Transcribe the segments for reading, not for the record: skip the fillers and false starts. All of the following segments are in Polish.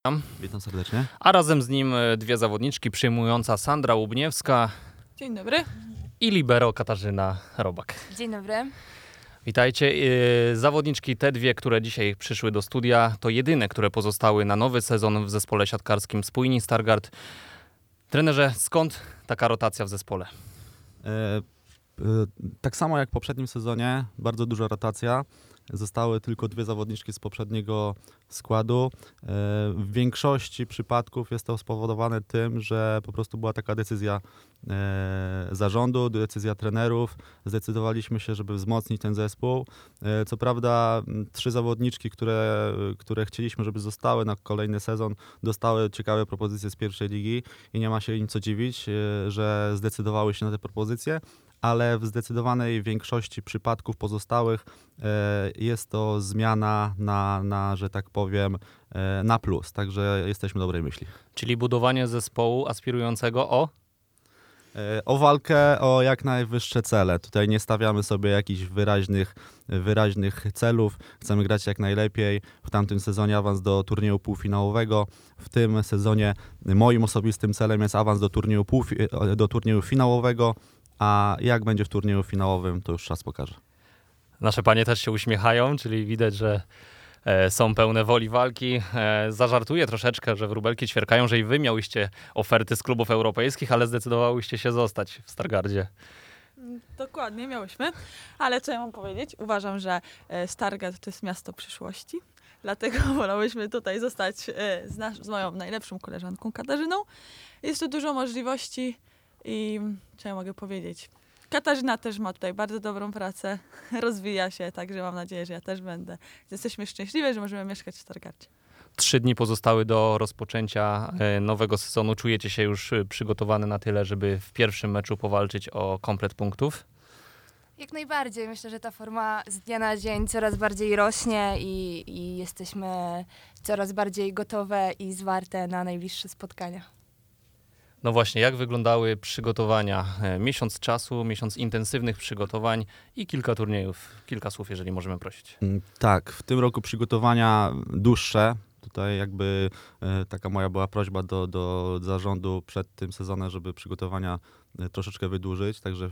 Witam serdecznie. A razem z nim dwie zawodniczki przyjmująca Sandra Łubniewska Dzień dobry. i libero Katarzyna Robak. Dzień dobry. Witajcie. Zawodniczki te dwie, które dzisiaj przyszły do studia, to jedyne, które pozostały na nowy sezon w zespole siatkarskim Spójni Stargard. Trenerze, skąd taka rotacja w zespole? Tak samo jak w poprzednim sezonie, bardzo duża rotacja. Zostały tylko dwie zawodniczki z poprzedniego składu. W większości przypadków jest to spowodowane tym, że po prostu była taka decyzja zarządu, decyzja trenerów. Zdecydowaliśmy się, żeby wzmocnić ten zespół. Co prawda 3 zawodniczki, które chcieliśmy, żeby zostały na kolejny sezon, dostały ciekawe propozycje z pierwszej ligi i nie ma się im co dziwić, że zdecydowały się na te propozycje. Ale w zdecydowanej większości przypadków pozostałych jest to zmiana na, że tak powiem, na plus. Także jesteśmy dobrej myśli. Czyli budowanie zespołu aspirującego O walkę o jak najwyższe cele. Tutaj nie stawiamy sobie jakichś wyraźnych celów. Chcemy grać jak najlepiej. W tamtym sezonie awans do turnieju półfinałowego. W tym sezonie moim osobistym celem jest awans do turnieju finałowego. A jak będzie w turnieju finałowym, to już czas pokaże. Nasze panie też się uśmiechają, czyli widać, że są pełne woli walki. Zażartuję troszeczkę, że wróbelki ćwierkają, że i wy miałyście oferty z klubów europejskich, ale zdecydowałyście się zostać w Stargardzie. Dokładnie, miałyśmy. Ale co ja mam powiedzieć? Uważam, że Stargard to jest miasto przyszłości. Dlatego wolałyśmy tutaj zostać z moją najlepszą koleżanką Katarzyną. Jest tu dużo możliwości i co ja mogę powiedzieć? Katarzyna też ma tutaj bardzo dobrą pracę, rozwija się, także mam nadzieję, że ja też będę. Jesteśmy szczęśliwi, że możemy mieszkać w Stargardzie. 3 dni pozostały do rozpoczęcia nowego sezonu. Czujecie się już przygotowane na tyle, żeby w pierwszym meczu powalczyć o komplet punktów? Jak najbardziej. Myślę, że ta forma z dnia na dzień coraz bardziej rośnie i jesteśmy coraz bardziej gotowe i zwarte na najbliższe spotkania. No właśnie, jak wyglądały przygotowania? Miesiąc czasu, miesiąc intensywnych przygotowań i kilka turniejów. Kilka słów, jeżeli możemy prosić. Tak, w tym roku przygotowania dłuższe. Tutaj jakby taka moja była prośba do zarządu przed tym sezonem, żeby przygotowania troszeczkę wydłużyć. Także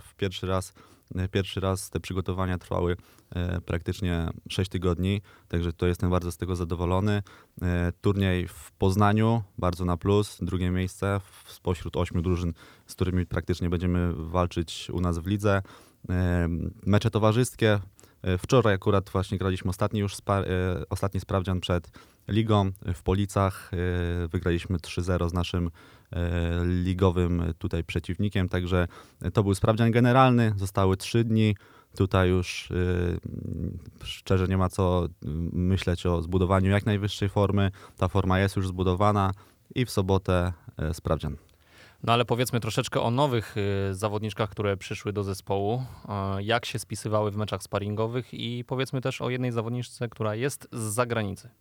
pierwszy raz te przygotowania trwały praktycznie 6 tygodni. Także to jestem bardzo z tego zadowolony. Turniej w Poznaniu, bardzo na plus. Drugie miejsce spośród 8 drużyn, z którymi praktycznie będziemy walczyć u nas w lidze. Mecze towarzyskie. Wczoraj akurat właśnie graliśmy ostatni sprawdzian przed ligą w Policach. Wygraliśmy 3-0 z naszym ligowym tutaj przeciwnikiem, także to był sprawdzian generalny. Zostały 3 dni. Tutaj już szczerze nie ma co myśleć o zbudowaniu jak najwyższej formy. Ta forma jest już zbudowana i w sobotę sprawdzian. No ale powiedzmy troszeczkę o nowych zawodniczkach, które przyszły do zespołu. Jak się spisywały w meczach sparingowych i powiedzmy też o jednej zawodniczce, która jest z zagranicy.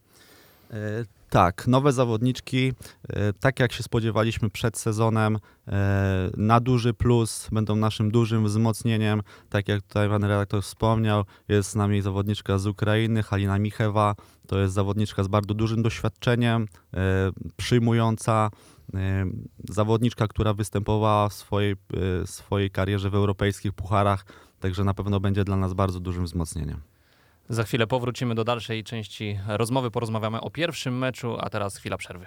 Tak, nowe zawodniczki, tak jak się spodziewaliśmy przed sezonem, na duży plus, będą naszym dużym wzmocnieniem. Tak jak tutaj pan redaktor wspomniał, jest z nami zawodniczka z Ukrainy, Halina Michewa. To jest zawodniczka z bardzo dużym doświadczeniem, przyjmująca. Zawodniczka, która występowała w swojej karierze w europejskich pucharach, także na pewno będzie dla nas bardzo dużym wzmocnieniem. Za chwilę powrócimy do dalszej części rozmowy, porozmawiamy o pierwszym meczu, a teraz chwila przerwy.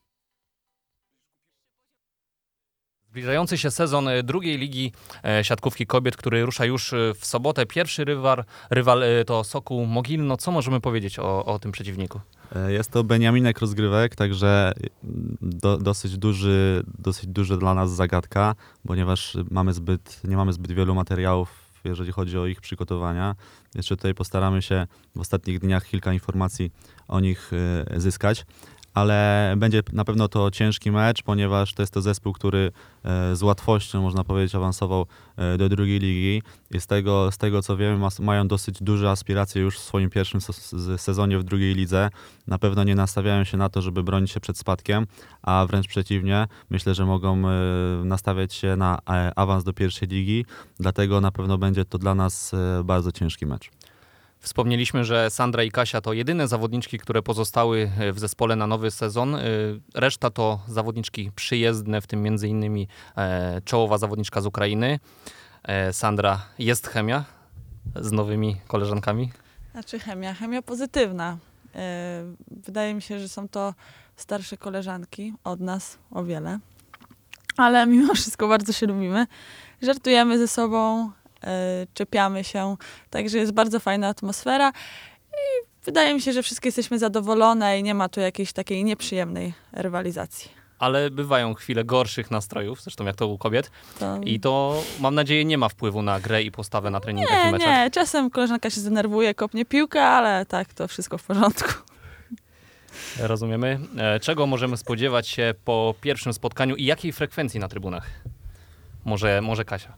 Zbliżający się sezon drugiej ligi siatkówki kobiet, który rusza już w sobotę. Pierwszy rywal to Sokół Mogilno. Co możemy powiedzieć o tym przeciwniku? Jest to Beniaminek Rozgrywek, także dosyć duży dla nas zagadka, ponieważ nie mamy zbyt wielu materiałów, jeżeli chodzi o ich przygotowania. Jeszcze tutaj postaramy się w ostatnich dniach kilka informacji o nich zyskać. Ale będzie na pewno to ciężki mecz, ponieważ to jest to zespół, który z łatwością, można powiedzieć, awansował do drugiej ligi. I z tego co wiem, mają dosyć duże aspiracje już w swoim pierwszym sezonie w drugiej lidze. Na pewno nie nastawiają się na to, żeby bronić się przed spadkiem, a wręcz przeciwnie. Myślę, że mogą nastawiać się na awans do pierwszej ligi, dlatego na pewno będzie to dla nas bardzo ciężki mecz. W Wspomnieliśmy, że Sandra i Kasia to jedyne zawodniczki, które pozostały w zespole na nowy sezon. Reszta to zawodniczki przyjezdne, w tym m.in. Czołowa zawodniczka z Ukrainy. Sandra, jest chemia z nowymi koleżankami? Znaczy chemia pozytywna. Wydaje mi się, że są to starsze koleżanki od nas o wiele, ale mimo wszystko bardzo się lubimy. Żartujemy ze sobą, czepiamy się, także jest bardzo fajna atmosfera i wydaje mi się, że wszystkie jesteśmy zadowolone i nie ma tu jakiejś takiej nieprzyjemnej rywalizacji. Ale bywają chwile gorszych nastrojów, zresztą jak to u kobiet. To... I to, mam nadzieję, nie ma wpływu na grę i postawę na treningach i meczach. Nie, czasem koleżanka się zdenerwuje, kopnie piłkę, ale tak, to wszystko w porządku. Rozumiemy. Czego możemy spodziewać się po pierwszym spotkaniu i jakiej frekwencji na trybunach? Może Kasia.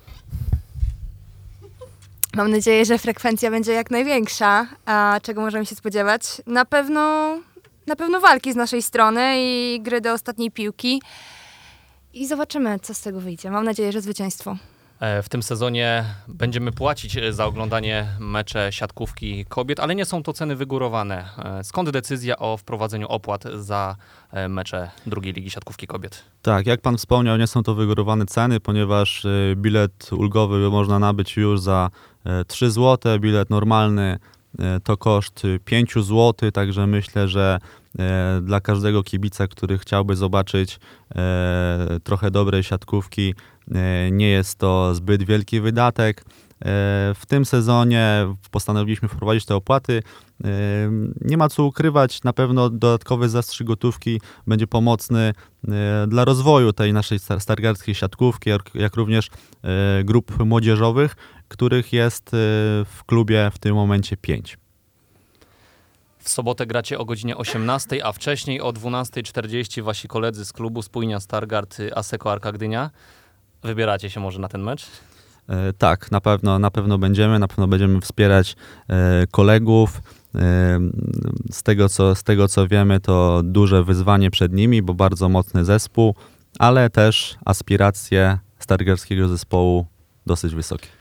Mam nadzieję, że frekwencja będzie jak największa. A czego możemy się spodziewać? Na pewno walki z naszej strony i gry do ostatniej piłki. I zobaczymy, co z tego wyjdzie. Mam nadzieję, że zwycięstwo. W tym sezonie będziemy płacić za oglądanie mecze siatkówki kobiet, ale nie są to ceny wygórowane. Skąd decyzja o wprowadzeniu opłat za mecze drugiej ligi siatkówki kobiet? Tak, jak pan wspomniał, nie są to wygórowane ceny, ponieważ bilet ulgowy można nabyć już za 3 zł, bilet normalny to koszt 5 zł, także myślę, że dla każdego kibica, który chciałby zobaczyć trochę dobrej siatkówki, nie jest to zbyt wielki wydatek. W tym sezonie postanowiliśmy wprowadzić te opłaty. Nie ma co ukrywać, na pewno dodatkowy zastrzyk gotówki będzie pomocny dla rozwoju tej naszej stargardzkiej siatkówki, jak również grup młodzieżowych, których jest w klubie w tym momencie 5. W sobotę gracie o godzinie 18, a wcześniej o 12:40 wasi koledzy z klubu Spójnia Stargard Asseco Arka Gdynia. Wybieracie się może na ten mecz? Tak, na pewno będziemy wspierać kolegów. Z tego co wiemy, to duże wyzwanie przed nimi, bo bardzo mocny zespół, ale też aspiracje stargardzkiego zespołu dosyć wysokie.